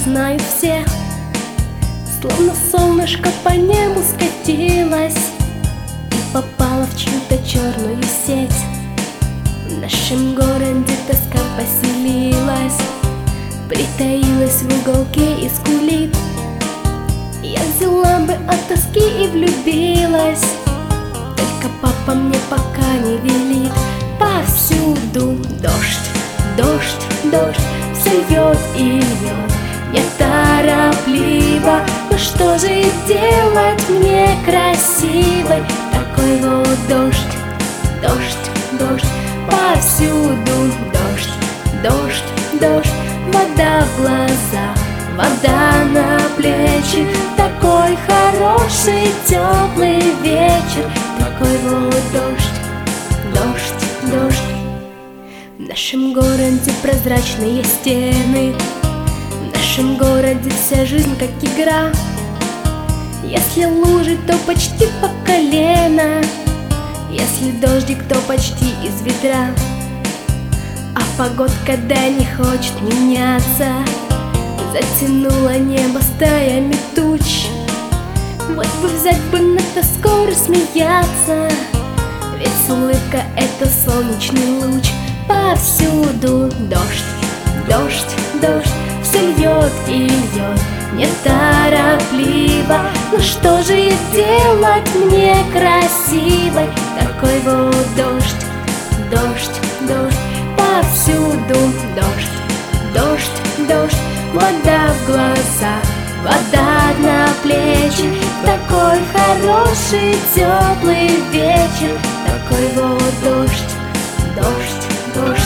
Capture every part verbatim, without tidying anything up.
знают все, словно солнышко по небу скатилось и попало в чью-то черную сеть. В нашем городе тоска поселилась, притаилась в уголке и скулит. Я взяла бы от тоски и влюбилась, только папа мне пока не велит. Повсюду дождь, дождь, дождь, все льет и льет неторопливо. Ну что же делать мне красивой такой вот дождь, дождь, дождь, повсюду дождь, дождь, дождь, вода в глаза, вода на плечи. Такой хороший теплый вечер, такой вот дождь, дождь, дождь. В нашем городе прозрачные стены, в нашем городе вся жизнь как игра. Если лужи, то почти по колено, если дождик, то почти из ведра. А погодка да не хочет меняться, затянуло небо стаями туч. Вот бы взять бы на тоску рассмеяться, ведь улыбка — это солнечный луч. Повсюду дождь, дождь, дождь, все льет и льет неторопливо. Ну что же делать мне красивой такой вот дождь, дождь, дождь, повсюду дождь, дождь, дождь, вода в глаза, вода на плечи. Такой хороший теплый вечер, такой вот дождь, дождь, дождь.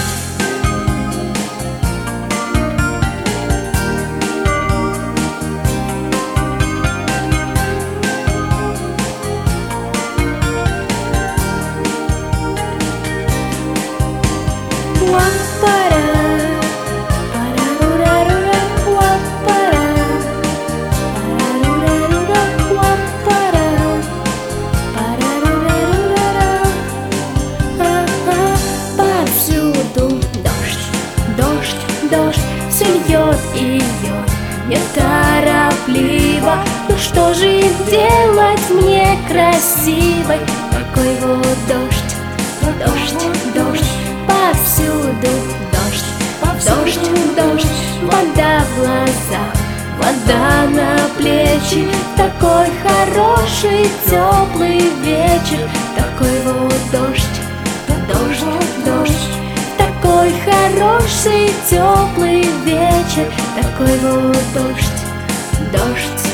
Дождь, все льет и льет неторопливо. Ну что же делать мне красивой такой вот дождь, дождь, дождь, повсюду дождь, дождь, дождь, вода в глаза, вода на плечи. Такой хороший теплый вечер, такой вот дождь, дождь, дождь. Такой хороший теплый вечер, такой вот дождь, дождь.